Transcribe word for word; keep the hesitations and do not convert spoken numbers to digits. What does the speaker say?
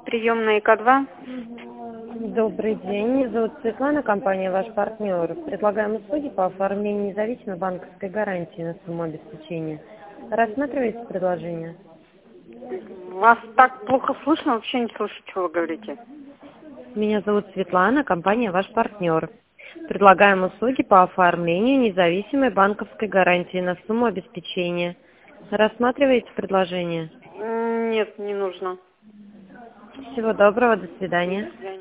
Приемная К два. Добрый день, меня зовут Светлана, компания «Ваш партнер». Предлагаем услуги по оформлению независимой банковской гарантии на сумму обеспечения. Рассматриваете предложение? Вас так плохо слышно, вообще не слышу, что вы говорите. Меня зовут Светлана, компания «Ваш партнер». Предлагаем услуги по оформлению независимой банковской гарантии на сумму обеспечения. Рассматриваете предложение? М, Нет, не нужно. Всего доброго, до свидания. До свидания.